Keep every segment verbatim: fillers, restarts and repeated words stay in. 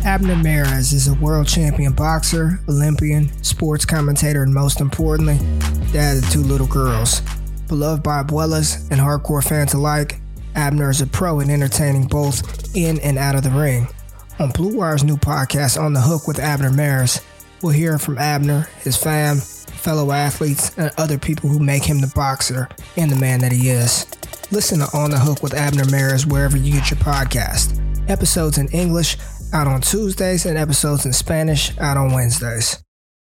Abner Mares is a world champion boxer, Olympian, sports commentator, and most importantly, dad of two little girls. Beloved by abuelas and hardcore fans alike, Abner is a pro in entertaining both in and out of the ring. On Blue Wire's new podcast, On the Hook with Abner Mares, we'll hear from Abner, his fam, fellow athletes, and other people who make him the boxer and the man that he is. Listen to On the Hook with Abner Mares wherever you get your podcast. Episodes in English out on Tuesdays and episodes in Spanish out on Wednesdays.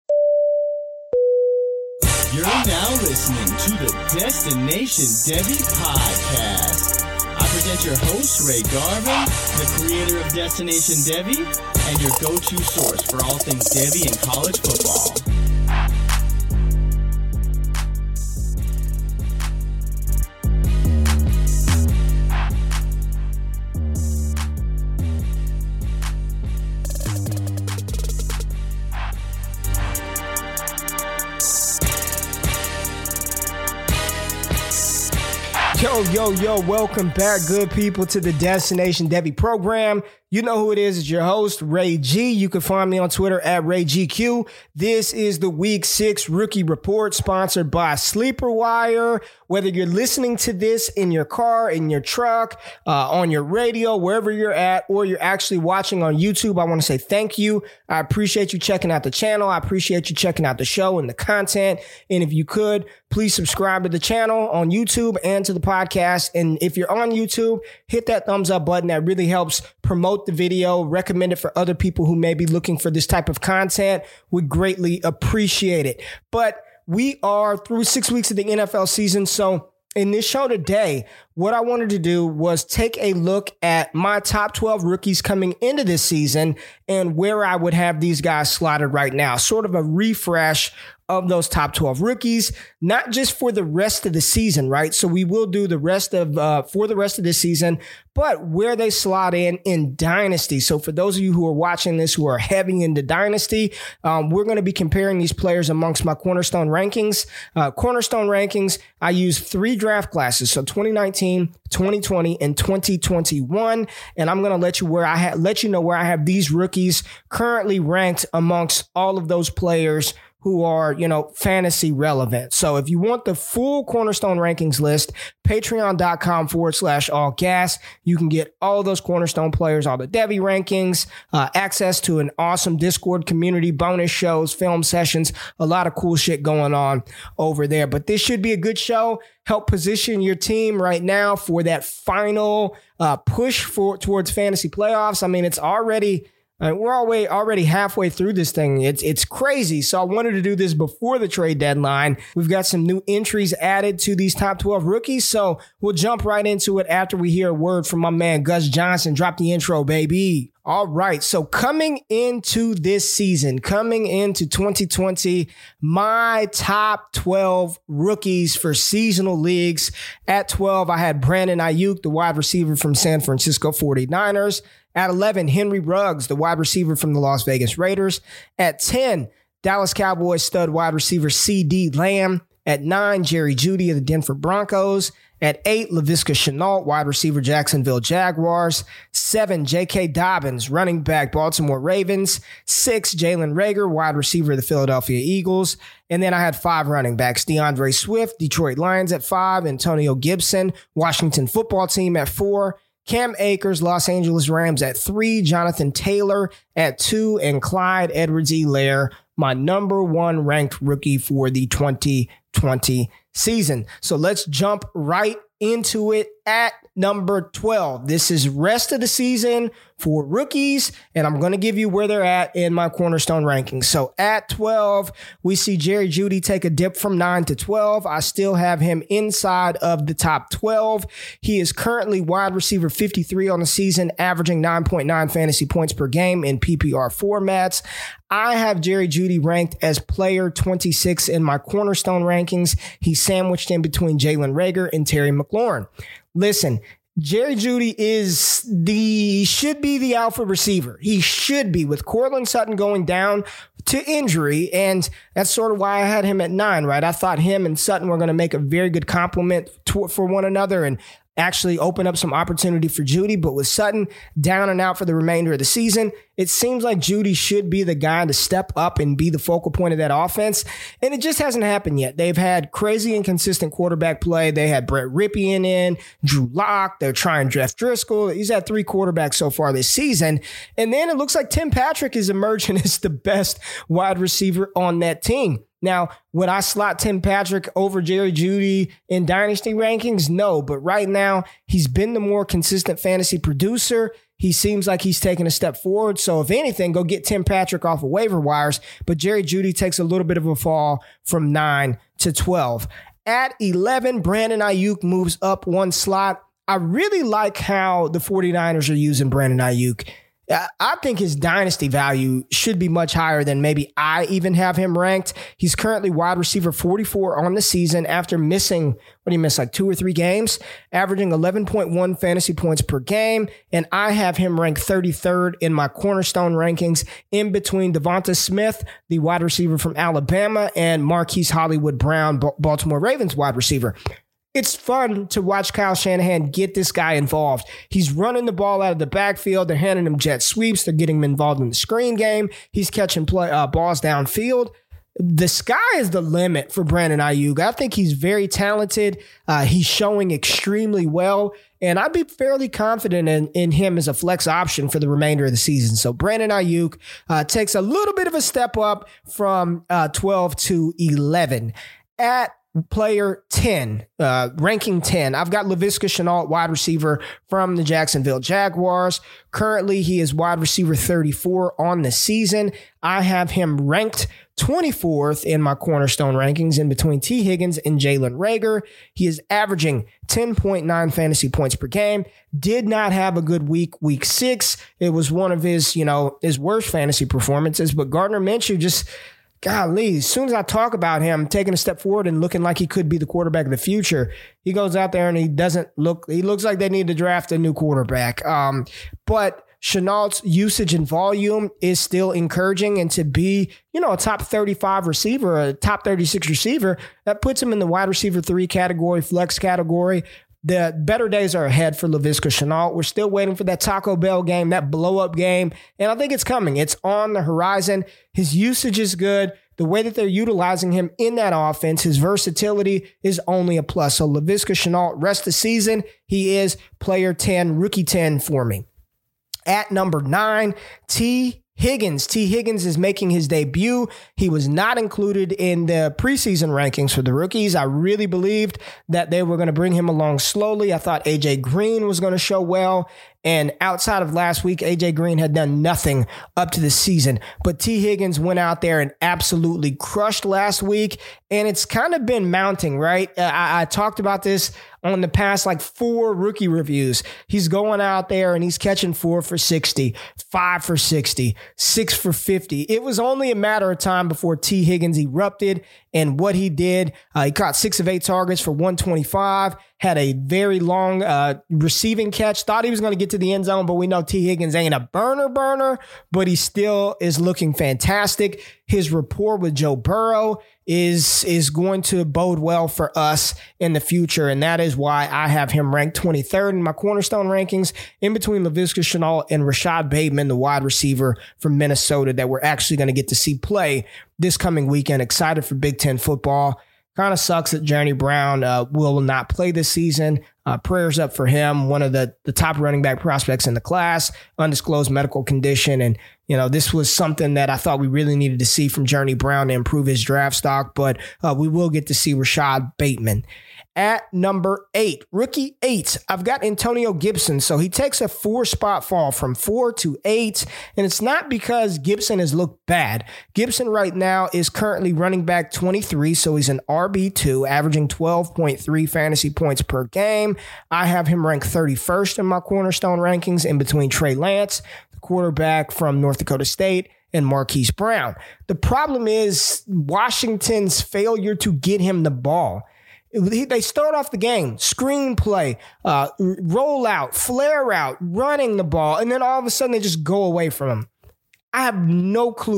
You're now listening to the Destination Devy podcast. I present your host, Ray Garvin, the creator of Destination Devy, and your go-to source for all things Devy and college football. Yo, yo, yo, welcome back, good people, to the Destination Devy program. You know who it is. It's your host, Ray G. You can find me on Twitter at Ray G Q. This is the Week six Rookie Report sponsored by Sleeper Wire. Whether you're listening to this in your car, in your truck, uh, on your radio, wherever you're at, or you're actually watching on YouTube, I want to say thank you. I appreciate you checking out the channel. I appreciate you checking out the show and the content. And if you could, please subscribe to the channel on YouTube and to the podcast. And if you're on YouTube, hit that thumbs up button. That really helps promote the video, recommend it for other people who may be looking for this type of content. We greatly appreciate it. But we are through six weeks of the N F L season. So in this show today, what I wanted to do was take a look at my top twelve rookies coming into this season and where I would have these guys slotted right now. Sort of a refresh of those top twelve rookies, not just for the rest of the season, right? So we will do the rest of, uh, for the rest of this season, but where they slot in in Dynasty. So for those of you who are watching this, who are heavy into Dynasty, um, we're going to be comparing these players amongst my Cornerstone rankings. Uh, Cornerstone rankings, I use three draft classes. So twenty nineteen, twenty twenty, and twenty twenty-one. And I'm going to let you where I ha- let you know where I have these rookies currently ranked amongst all of those players who are, you know, fantasy relevant. So if you want the full Cornerstone rankings list, patreon.com forward slash all gas. You can get all those Cornerstone players, all the Devy rankings, uh, access to an awesome Discord community, bonus shows, film sessions, a lot of cool shit going on over there. But this should be a good show. Help position your team right now for that final uh, push for towards fantasy playoffs. I mean, it's already... Uh, we're already already halfway through this thing. It's it's crazy. So I wanted to do this before the trade deadline. We've got some new entries added to these top twelve rookies. So we'll jump right into it after we hear a word from my man, Gus Johnson. Drop the intro, baby. All right. So coming into this season, coming into twenty twenty, my top twelve rookies for seasonal leagues. At twelve, I had Brandon Ayuk, the wide receiver from San Francisco forty-niners. At eleven, Henry Ruggs, the wide receiver from the Las Vegas Raiders. At ten, Dallas Cowboys stud wide receiver C D Lamb. At nine, Jerry Jeudy of the Denver Broncos. At eight, Laviska Shenault, wide receiver, Jacksonville Jaguars. seven, J K. Dobbins, running back, Baltimore Ravens. six, Jalen Reagor, wide receiver of the Philadelphia Eagles. And then I had five running backs, DeAndre Swift, Detroit Lions at five, Antonio Gibson, Washington Football Team at four, Cam Akers, Los Angeles Rams at three, Jonathan Taylor at two, and Clyde Edwards-Helaire, my number one ranked rookie for the twenty twenty season. So let's jump right into it at number twelve. This is rest of the season for rookies, and I'm going to give you where they're at in my Cornerstone rankings. So at twelve, we see Jerry Jeudy take a dip from nine to twelve. I still have him inside of the top twelve. He is currently wide receiver fifty-three on the season, averaging nine point nine fantasy points per game in P P R formats. I have Jerry Jeudy ranked as player twenty-six in my Cornerstone rankings. He's sandwiched in between Jalen Reagor and Terry McLaurin. Listen, Jerry Jeudy is the, should be the alpha receiver. He should be, with Courtland Sutton going down to injury. And that's sort of why I had him at nine, right? I thought him and Sutton were going to make a very good complement to, for one another. And actually open up some opportunity for Jeudy. But with Sutton down and out for the remainder of the season, it seems like Jeudy should be the guy to step up and be the focal point of that offense. And it just hasn't happened yet. They've had crazy inconsistent quarterback play. They had Brett Ripien in, Drew Lock. They're trying Jeff Driscoll. He's had three quarterbacks so far this season. And then it looks like Tim Patrick is emerging as the best wide receiver on that team. Now, would I slot Tim Patrick over Jerry Jeudy in dynasty rankings? No, but right now he's been the more consistent fantasy producer. He seems like he's taking a step forward. So if anything, go get Tim Patrick off of waiver wires. But Jerry Jeudy takes a little bit of a fall from nine to twelve. At eleven, Brandon Ayuk moves up one slot. I really like how the 49ers are using Brandon Ayuk. I think his dynasty value should be much higher than maybe I even have him ranked. He's currently wide receiver forty-four on the season after missing, what do you miss, like two or three games, averaging eleven point one fantasy points per game. And I have him ranked thirty-third in my cornerstone rankings in between Devonta Smith, the wide receiver from Alabama, and Marquise Hollywood Brown, Baltimore Ravens wide receiver. It's fun to watch Kyle Shanahan get this guy involved. He's running the ball out of the backfield. They're handing him jet sweeps. They're getting him involved in the screen game. He's catching play, uh, balls downfield. The sky is the limit for Brandon Ayuk. I think he's very talented. Uh, he's showing extremely well. And I'd be fairly confident in, in him as a flex option for the remainder of the season. So Brandon Ayuk uh, takes a little bit of a step up from uh, twelve to eleven. At player ten, uh, ranking ten, I've got Laviska Shenault, wide receiver from the Jacksonville Jaguars. Currently, he is wide receiver thirty-four on the season. I have him ranked twenty-fourth in my cornerstone rankings in between T. Higgins and Jalen Reagor. He is averaging ten point nine fantasy points per game. Did not have a good week, week six. It was one of his, you know, his worst fantasy performances, but Gardner Minshew just... golly, as soon as I talk about him taking a step forward and looking like he could be the quarterback of the future, he goes out there and he doesn't look, he looks like they need to draft a new quarterback. Um, but Chenault's usage and volume is still encouraging, and to be, you know, a top thirty-five receiver, a top thirty-six receiver, that puts him in the wide receiver three category, flex category. The better days are ahead for Laviska Shenault. We're still waiting for that Taco Bell game, that blow-up game, and I think it's coming. It's on the horizon. His usage is good. The way that they're utilizing him in that offense, his versatility is only a plus. So Laviska Shenault, rest of the season, he is player ten, rookie ten for me. At number nine, T. Higgins. T. Higgins is making his debut. He was not included in the preseason rankings for the rookies. I really believed that they were going to bring him along slowly. I thought A J Green was going to show well. And outside of last week, A J Green had done nothing up to the season. But T. Higgins went out there and absolutely crushed last week. And it's kind of been mounting, right? I, I talked about this on the past like four rookie reviews. He's going out there and he's catching four for sixty, five for sixty, six for fifty. It was only a matter of time before T. Higgins erupted. And what he did, uh, he caught six of eight targets for one twenty-five, had a very long uh, receiving catch, thought he was going to get to the end zone, but we know T. Higgins ain't a burner burner, but he still is looking fantastic. His rapport with Joe Burrow is, is going to bode well for us in the future, and that is why I have him ranked twenty-third in my cornerstone rankings, in between Laviska Shenault and Rashad Bateman, the wide receiver from Minnesota that we're actually going to get to see play this coming weekend. Excited for Big Ten football. Kind of sucks that Journey Brown uh, will not play this season. Uh, prayers up for him, one of the, the top running back prospects in the class, undisclosed medical condition. And, you know, this was something that I thought we really needed to see from Journey Brown to improve his draft stock, but uh, we will get to see Rashad Bateman. At number eight, rookie eight, I've got Antonio Gibson. So he takes a four spot fall from four to eight. And it's not because Gibson has looked bad. Gibson right now is currently running back twenty-three. So he's an R B two, averaging twelve point three fantasy points per game. I have him ranked thirty-first in my cornerstone rankings, in between Trey Lance, the quarterback from North Dakota State, and Marquise Brown. The problem is Washington's failure to get him the ball. They start off the game, screenplay, uh, roll out, flare out, running the ball, and then all of a sudden they just go away from him. I have no clue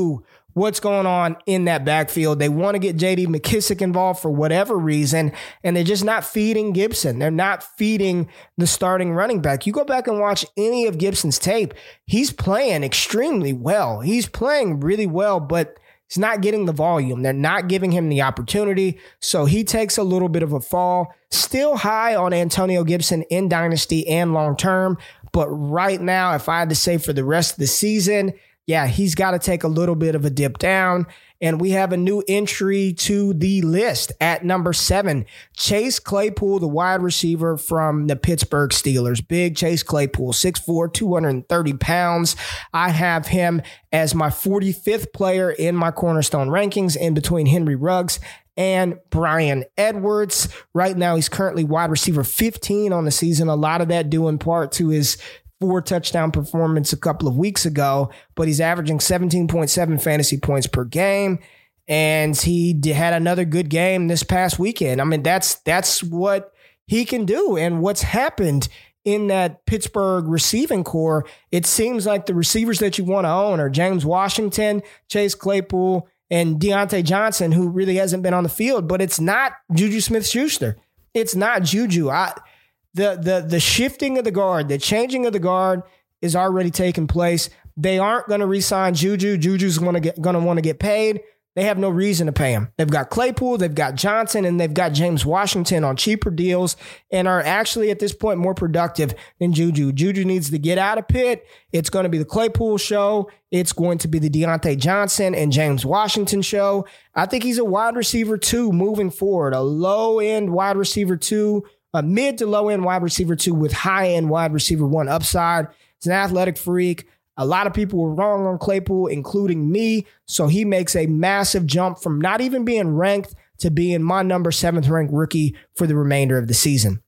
what's going on in that backfield. They want to get J D McKissic involved for whatever reason, and they're just not feeding Gibson. They're not feeding the starting running back. You go back and watch any of Gibson's tape, he's playing extremely well. He's playing really well, but he's not getting the volume. They're not giving him the opportunity, so he takes a little bit of a fall. Still high on Antonio Gibson in Dynasty and long-term, but right now, if I had to say for the rest of the season, yeah, he's got to take a little bit of a dip down. And we have a new entry to the list at number seven, Chase Claypool, the wide receiver from the Pittsburgh Steelers. Big Chase Claypool, six foot four, two hundred thirty pounds. I have him as my forty-fifth player in my Cornerstone rankings, in between Henry Ruggs and Bryan Edwards. Right now, he's currently wide receiver fifteen on the season. A lot of that due in part to his four touchdown performance a couple of weeks ago, but he's averaging seventeen point seven fantasy points per game. And he had another good game this past weekend. I mean, that's, that's what he can do. And what's happened in that Pittsburgh receiving core, it seems like the receivers that you want to own are James Washington, Chase Claypool, and Deontay Johnson, who really hasn't been on the field, but it's not Juju Smith-Schuster. It's not Juju. I, The the the shifting of the guard, the changing of the guard is already taking place. They aren't going to re-sign Juju. Juju's going to get going to want to get paid. They have no reason to pay him. They've got Claypool, they've got Johnson, and they've got James Washington on cheaper deals and are actually at this point more productive than Juju. Juju needs to get out of Pitt. It's going to be the Claypool show. It's going to be the Deontay Johnson and James Washington show. I think he's a wide receiver two moving forward, a low-end wide receiver two, a mid to low end wide receiver two with high end wide receiver one upside. He's an athletic freak. A lot of people were wrong on Claypool, including me. So he makes a massive jump from not even being ranked to being my number seventh ranked rookie for the remainder of the season.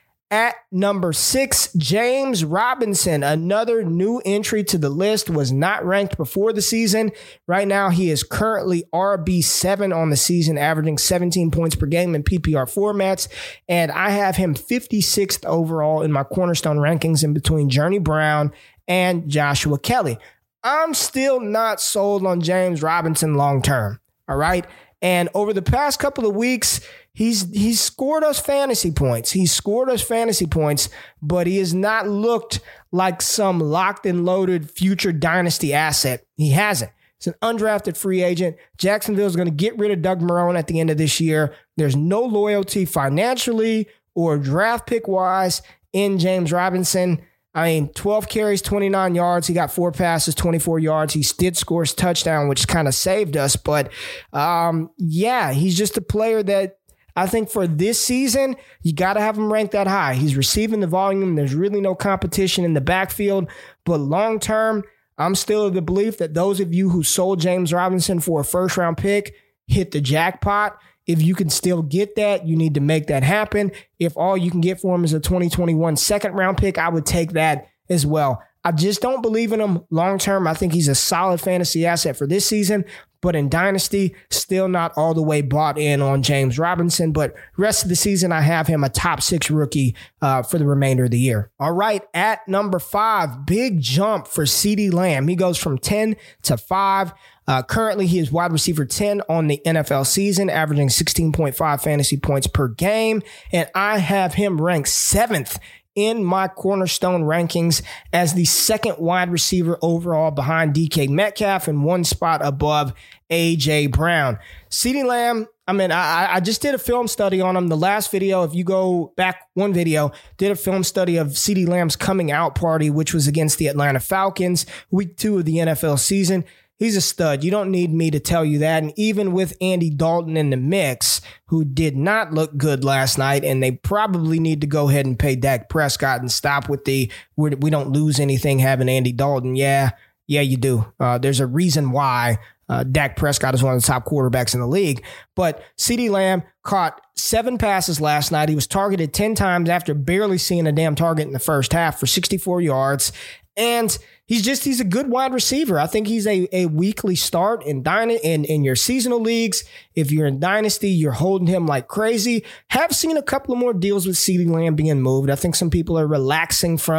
At number six, James Robinson, another new entry to the list, was not ranked before the season. Right now, he is currently R B seven on the season, averaging seventeen points per game in P P R formats. And I have him fifty-sixth overall in my Cornerstone rankings, in between Journey Brown and Joshua Kelly. I'm still not sold on James Robinson long-term, all right? And over the past couple of weeks, He's he's scored us fantasy points. He's scored us fantasy points, but he has not looked like some locked and loaded future dynasty asset. He hasn't. He's an undrafted free agent. Jacksonville is going to get rid of Doug Marrone at the end of this year. There's no loyalty financially or draft pick wise in James Robinson. I mean, twelve carries, twenty-nine yards. He got four passes, twenty-four yards. He did score his touchdown, which kind of saved us. But um, yeah, he's just a player that I think for this season, you got to have him ranked that high. He's receiving the volume. There's really no competition in the backfield. But long term, I'm still of the belief that those of you who sold James Robinson for a first round pick hit the jackpot. If you can still get that, you need to make that happen. If all you can get for him is a twenty twenty-one second round pick, I would take that as well. I just don't believe in him long term. I think he's a solid fantasy asset for this season, but in Dynasty, still not all the way bought in on James Robinson. But rest of the season, I have him a top six rookie uh, for the remainder of the year. All right, at number five, big jump for CeeDee Lamb. He goes from ten to five. Uh, currently, he is wide receiver ten on the N F L season, averaging sixteen point five fantasy points per game. And I have him ranked seventh in my Cornerstone rankings as the second wide receiver overall behind D K Metcalf and one spot above A J Brown. CeeDee Lamb, I mean, I, I just did a film study on him. The last video, if you go back one video, did a film study of CeeDee Lamb's coming out party, which was against the Atlanta Falcons, week two of the N F L season. He's a stud. You don't need me to tell you that. And even with Andy Dalton in the mix, who did not look good last night, and they probably need to go ahead and pay Dak Prescott and stop with the, we don't lose anything having Andy Dalton. Yeah, yeah, you do. Uh, there's a reason why uh, Dak Prescott is one of the top quarterbacks in the league. But CeeDee Lamb caught seven passes last night. He was targeted ten times after barely seeing a damn target in the first half for sixty-four yards. And he's just, he's a good wide receiver. I think he's a, a weekly start in, dyna, in in your seasonal leagues. If you're in Dynasty, you're holding him like crazy. Have seen a couple of more deals with CeeDee Lamb being moved. I think some people are relaxing from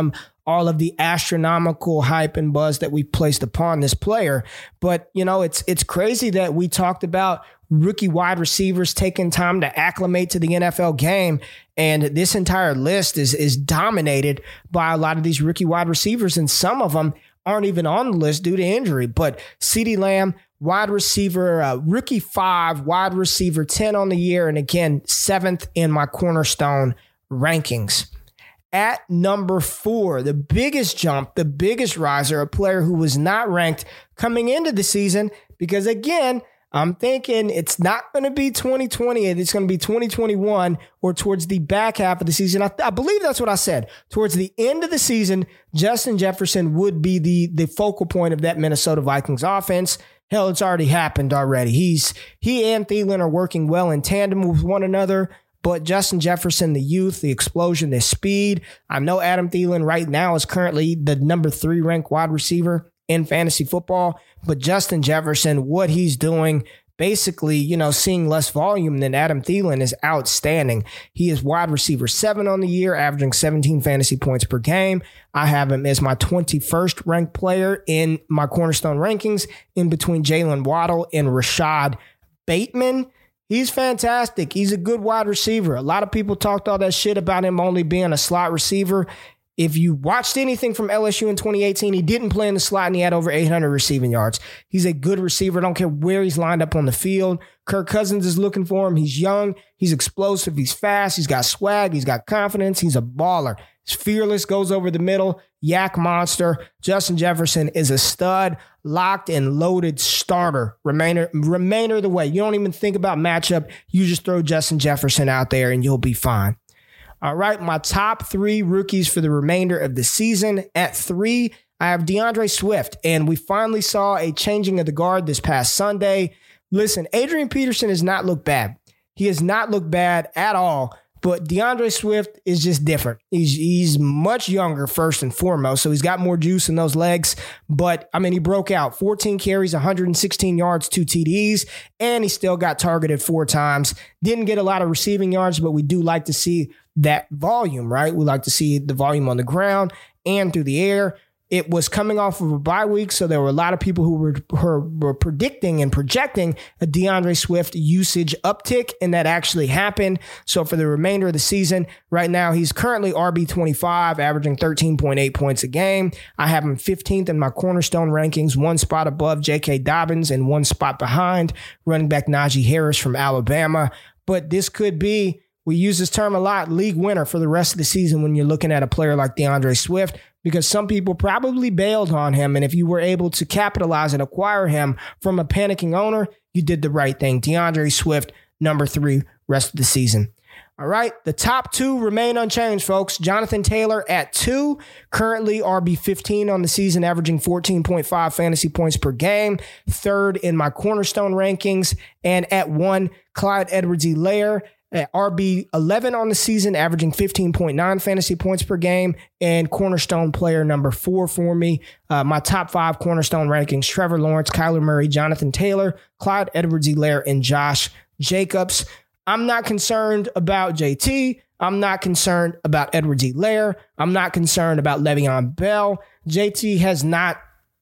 all of the astronomical hype and buzz that we placed upon this player. But, you know, it's it's crazy that we talked about rookie wide receivers taking time to acclimate to the N F L game. And this entire list is is dominated by a lot of these rookie wide receivers. And some of them aren't even on the list due to injury. But CeeDee Lamb, wide receiver, uh, rookie five, wide receiver ten on the year. And again, seventh in my cornerstone rankings. At number four, the biggest jump, the biggest riser, a player who was not ranked coming into the season, because again, I'm thinking it's not going to be twenty twenty. It's going to be twenty twenty-one or towards the back half of the season. I, I believe that's what I said. Towards the end of the season, Justin Jefferson would be the, the focal point of that Minnesota Vikings offense. Hell, it's already happened already. He's he and Thielen are working well in tandem with one another. But Justin Jefferson, the youth, the explosion, the speed. I know Adam Thielen right now is currently the number three ranked wide receiver in fantasy football. But Justin Jefferson, what he's doing, basically, you know, seeing less volume than Adam Thielen is outstanding. He is wide receiver seven on the year, averaging seventeen fantasy points per game. I have him as my twenty-first ranked player in my cornerstone rankings, in between Jalen Waddle and Rashad Bateman. He's fantastic. He's a good wide receiver. A lot of people talked all that shit about him only being a slot receiver. If you watched anything from L S U in twenty eighteen, he didn't play in the slot and he had over eight hundred receiving yards. He's a good receiver. I don't care where he's lined up on the field. Kirk Cousins is looking for him. He's young. He's explosive. He's fast. He's got swag. He's got confidence. He's a baller. He's fearless, goes over the middle. Yak monster. Justin Jefferson is a stud, locked and loaded starter. Remainder, remainder of the way. You don't even think about matchup. You just throw Justin Jefferson out there and you'll be fine. All right, my top three rookies for the remainder of the season. At three, I have DeAndre Swift, and we finally saw a changing of the guard this past Sunday. Listen, Adrian Peterson has not looked bad. He has not looked bad at all, but DeAndre Swift is just different. He's he's much younger, first and foremost, so he's got more juice in those legs. But, I mean, he broke out fourteen carries, one hundred sixteen yards, two T Ds, and he still got targeted four times. Didn't get a lot of receiving yards, but we do like to see that volume, right? We like to see the volume on the ground and through the air. It was coming off of a bye week, so there were a lot of people who were, were, were predicting and projecting a DeAndre Swift usage uptick, and that actually happened. So for the remainder of the season, right now, he's currently R B twenty-five, averaging thirteen point eight points a game. I have him fifteenth in my cornerstone rankings, one spot above J K. Dobbins and one spot behind running back Najee Harris from Alabama. But this could be, we use this term a lot, league winner for the rest of the season when you're looking at a player like DeAndre Swift, because some people probably bailed on him. And if you were able to capitalize and acquire him from a panicking owner, you did the right thing. DeAndre Swift, number three, rest of the season. All right, the top two remain unchanged, folks. Jonathan Taylor at two, currently R B fifteen on the season, averaging fourteen point five fantasy points per game, third in my cornerstone rankings. And at one, Clyde Edwards-Helaire, at R B eleven on the season, averaging fifteen point nine fantasy points per game, and cornerstone player number four for me. Uh, my top five cornerstone rankings: Trevor Lawrence, Kyler Murray, Jonathan Taylor, Clyde Edwards-Helaire, and Josh Jacobs. I'm not concerned about J T. I'm not concerned about Edwards-Helaire. I'm not concerned about Le'Veon Bell. J T has not,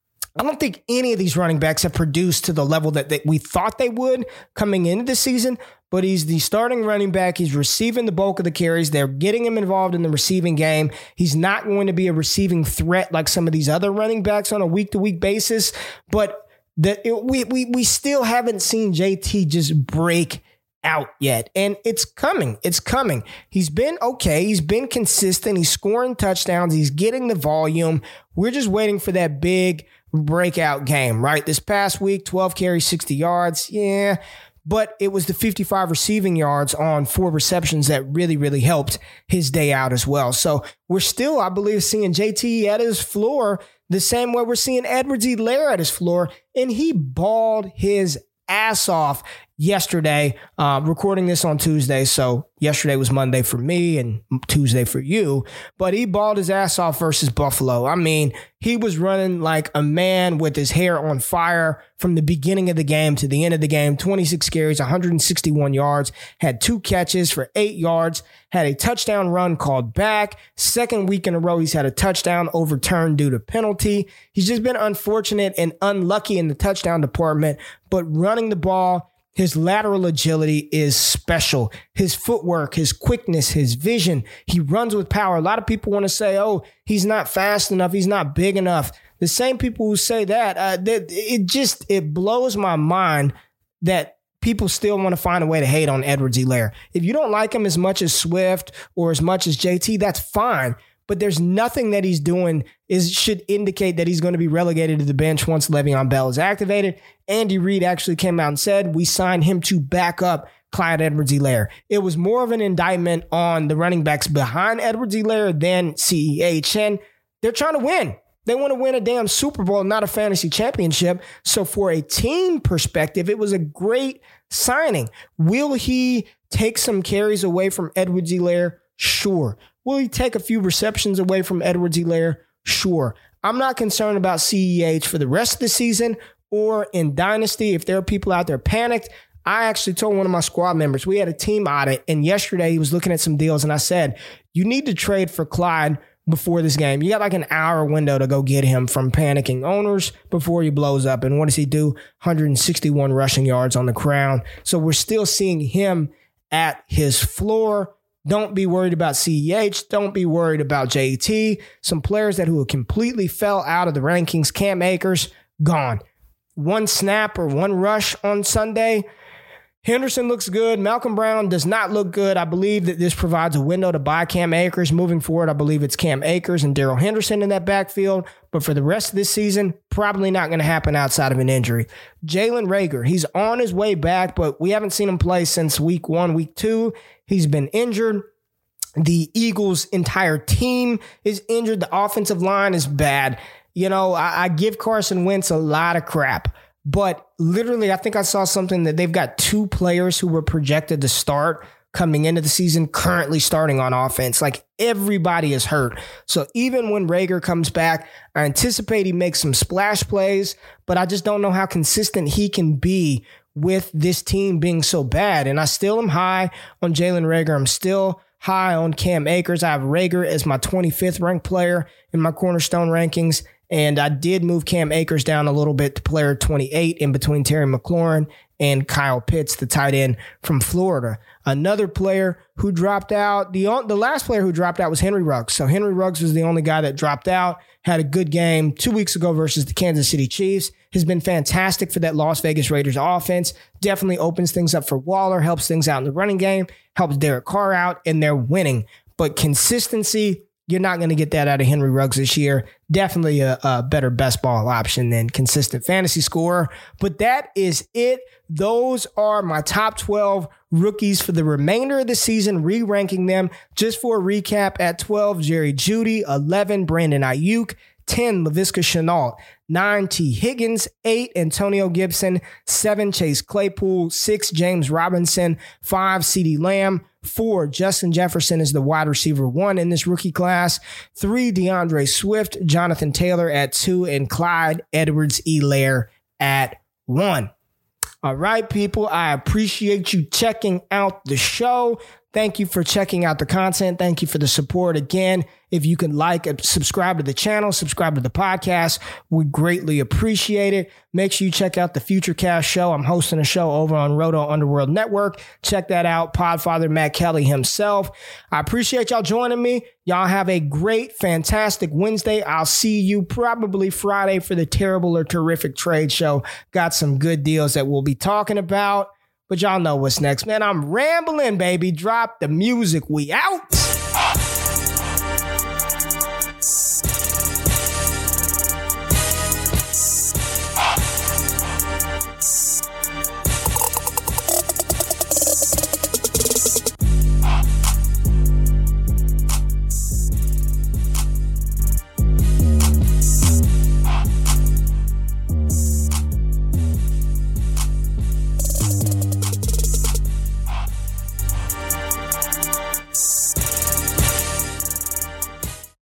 I don't think any of these running backs have produced to the level that, that we thought they would coming into the season, but he's the starting running back. He's receiving the bulk of the carries. They're getting him involved in the receiving game. He's not going to be a receiving threat like some of these other running backs on a week-to-week basis, but the, it, we, we, we still haven't seen J T just break out yet. And it's coming. It's coming. He's been okay. He's been consistent. He's scoring touchdowns. He's getting the volume. We're just waiting for that big breakout game, right? This past week, twelve carries, sixty yards. Yeah. But it was the fifty-five receiving yards on four receptions that really, really helped his day out as well. So we're still, I believe, seeing J T at his floor the same way we're seeing Edwards-Helaire at his floor. And he balled his ass off yesterday, uh, recording this on Tuesday. So yesterday was Monday for me and Tuesday for you. But he balled his ass off versus Buffalo. I mean, he was running like a man with his hair on fire from the beginning of the game to the end of the game. twenty-six carries, one hundred sixty-one yards, had two catches for eight yards, had a touchdown run called back. Second week in a row, he's had a touchdown overturned due to penalty. He's just been unfortunate and unlucky in the touchdown department, but running the ball, his lateral agility is special. His footwork, his quickness, his vision. He runs with power. A lot of people want to say, oh, he's not fast enough. He's not big enough. The same people who say that, uh, that it just, it blows my mind that people still want to find a way to hate on Edwards-Helaire. If you don't like him as much as Swift or as much as J T, that's fine. But there's nothing that he's doing is should indicate that he's going to be relegated to the bench once Le'Veon Bell is activated. Andy Reid actually came out and said, we signed him to back up Clyde Edwards-Helaire. It was more of an indictment on the running backs behind Edwards-Helaire than C E H. And they're trying to win. They want to win a damn Super Bowl, not a fantasy championship. So for a team perspective, it was a great signing. Will he take some carries away from Edwards-Helaire? Sure. Will he take a few receptions away from Edwards-Helaire? Sure. I'm not concerned about C E H for the rest of the season or in Dynasty. If there are people out there panicked, I actually told one of my squad members, we had a team audit, and yesterday he was looking at some deals, and I said, you need to trade for Clyde before this game. You got like an hour window to go get him from panicking owners before he blows up. And what does he do? one hundred sixty-one rushing yards on the ground. So we're still seeing him at his floor. Don't be worried about C E H. Don't be worried about J T. Some players that who completely fell out of the rankings. Cam Akers, gone. One snap or one rush on Sunday. Henderson looks good. Malcolm Brown does not look good. I believe that this provides a window to buy Cam Akers. Moving forward, I believe it's Cam Akers and Darrell Henderson in that backfield. But for the rest of this season, probably not going to happen outside of an injury. Jalen Reagor, he's on his way back, but we haven't seen him play since week one, week two. He's been injured. The Eagles' entire team is injured. The offensive line is bad. You know, I, I give Carson Wentz a lot of crap. But literally, I think I saw something that they've got two players who were projected to start coming into the season currently starting on offense. Like, everybody is hurt. So even when Reagor comes back, I anticipate he makes some splash plays, but I just don't know how consistent he can be with this team being so bad. And I still am high on Jalen Reagor. I'm still high on Cam Akers. I have Reagor as my twenty-fifth ranked player in my Cornerstone rankings. And I did move Cam Akers down a little bit to player twenty-eight in between Terry McLaurin and Kyle Pitts, the tight end from Florida. Another player who dropped out, the, the last player who dropped out was Henry Ruggs. So Henry Ruggs was the only guy that dropped out, had a good game two weeks ago versus the Kansas City Chiefs, has been fantastic for that Las Vegas Raiders offense, definitely opens things up for Waller, helps things out in the running game, helps Derek Carr out, and they're winning. But consistency, you're not going to get that out of Henry Ruggs this year. Definitely a, a better best ball option than consistent fantasy scorer. But that is it. Those are my top twelve rookies for the remainder of the season, re-ranking them. Just for a recap, at twelve, Jerry Jeudy, eleven, Brandon Ayuk, ten, Laviska Shenault, nine, T. Higgins, eight, Antonio Gibson, seven, Chase Claypool, six, James Robinson, five, CeeDee Lamb, four, Justin Jefferson is the wide receiver one in this rookie class, three, DeAndre Swift, Jonathan Taylor at two, and Clyde Edwards-Helaire at one. All right, people, I appreciate you checking out the show. Thank you for checking out the content. Thank you for the support. Again, if you can like and subscribe to the channel, subscribe to the podcast, we greatly appreciate it. Make sure you check out the Futurecast show. I'm hosting a show over on Roto Underworld Network. Check that out. Podfather Matt Kelly himself. I appreciate y'all joining me. Y'all have a great, fantastic Wednesday. I'll see you probably Friday for the Terrible or Terrific Trade Show. Got some good deals that we'll be talking about. But y'all know what's next, man. I'm rambling, baby. Drop the music. We out.